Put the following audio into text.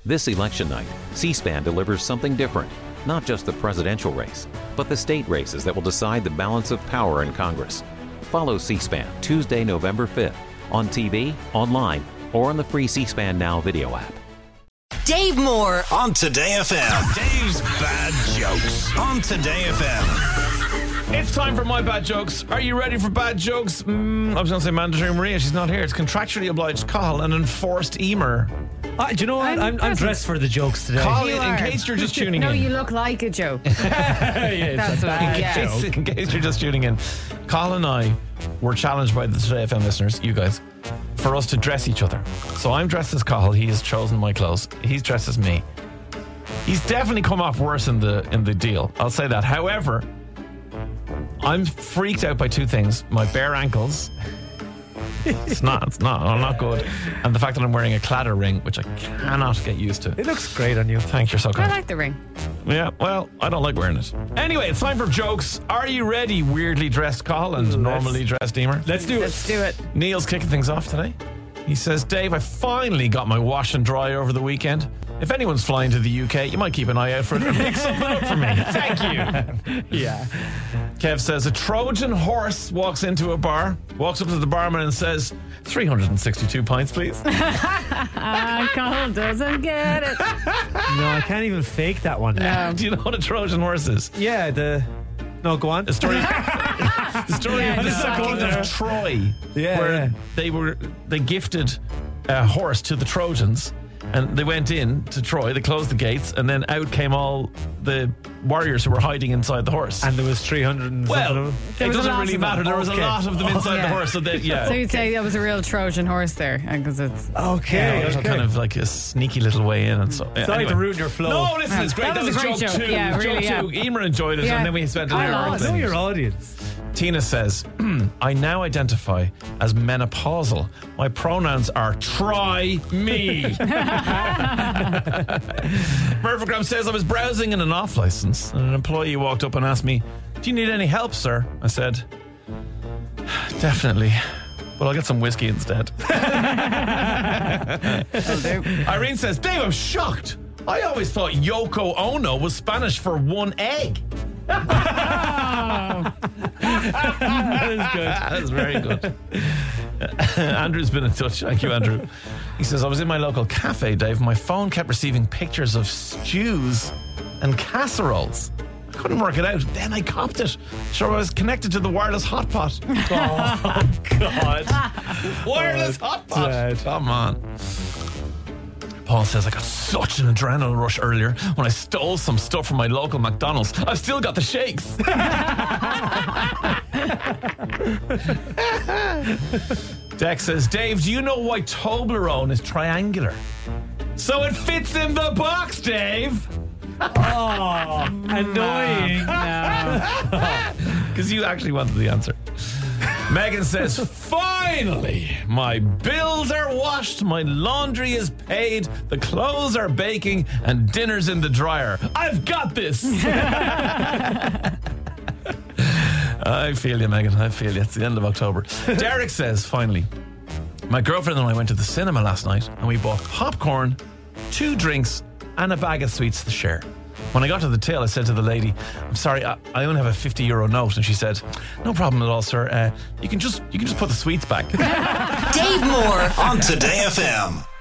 This election night, C-SPAN delivers something different. Not just the presidential race, but the state races that will decide the balance of power in Congress. Follow C-SPAN Tuesday, November 5th on TV, online, or on the free C-SPAN Now video app. Dave Moore on Today FM. Dave's Bad Jokes on Today FM. It's time for my bad jokes. Are you ready for bad jokes? I was going to say mandatory Maria. She's not here. It's contractually obliged Cathal and enforced Emer. Do you know what? I'm dressed for the jokes today. Cathal, in case you're just tuning in. No, you look like a joke. That's In case you're just tuning in. Cathal and I were challenged by the Today FM listeners, you guys, for us to dress each other. So I'm dressed as Cathal. He has chosen my clothes. He's dressed as me. He's definitely come off worse in the deal. I'll say that. However, I'm freaked out by two things. My bare ankles. I'm not good. And the fact that I'm wearing a cladder ring, which I cannot get used to. It looks great on you. Thank you, so kind. I like the ring. Yeah, well, I don't like wearing it. Anyway, it's time for jokes. Are you ready, weirdly dressed Cathal and normally dressed Emer? Let's do it. Neil's kicking things off today. He says, Dave, I finally got my wash and dry over the weekend. If anyone's flying to the UK, you might keep an eye out for it and pick something up for me. Thank you. Yeah. Kev says, a Trojan horse walks into a bar, walks up to the barman and says, 362 pints, please. Cathal doesn't get it. No, I can't even fake that one. Do you know what a Trojan horse is? Yeah, No, go on. The story of the sacking of Troy, where they gifted a horse to the Trojans, and they went in to Troy, they closed the gates, and then out came all the warriors who were hiding inside the horse. And there was 300 and well, it doesn't really matter. There was a lot of them inside the horse. So you'd say that was a real Trojan horse there, because it's it was kind of like a sneaky little way in, and so. It's like to ruin your flow. No, listen, it's great. That was a great joke. Two. Yeah, really, joke two. Emer enjoyed it, and then we spent an hour. I know your audience. Tina says, I now identify as menopausal. My pronouns are try me. Murphygram says, I was browsing in an off license and an employee walked up and asked me, do you need any help, sir? I said, definitely, but I'll get some whiskey instead. Irene says, Dave, I'm shocked. I always thought Yoko Ono was Spanish for one egg. That is good. That is very good. Andrew's been in touch. Thank you, Andrew. He says, I was in my local cafe, Dave. My phone kept receiving pictures of stews and casseroles. I couldn't work it out. Then I copped it. Sure, I was connected to the wireless hot pot. Oh, God. Wireless hot pot. Dad. Come on. Paul says, I got such an adrenaline rush earlier when I stole some stuff from my local McDonald's. I've still got the shakes. Dex says, Dave, do you know why Toblerone is triangular? So it fits in the box, Dave. Oh, annoying. Because you actually wanted the answer. Megan says, finally, my bills are washed, my laundry is paid, the clothes are baking, and dinner's in the dryer. I've got this. I feel you, Megan. I feel you. It's the end of October. Derek says, finally, my girlfriend and I went to the cinema last night and we bought popcorn, 2 drinks, and a bag of sweets to share. When I got to the till, I said to the lady, I'm sorry, I only have a €50 note. And she said, no problem at all, sir. You can just put the sweets back. Dave Moore on Today FM.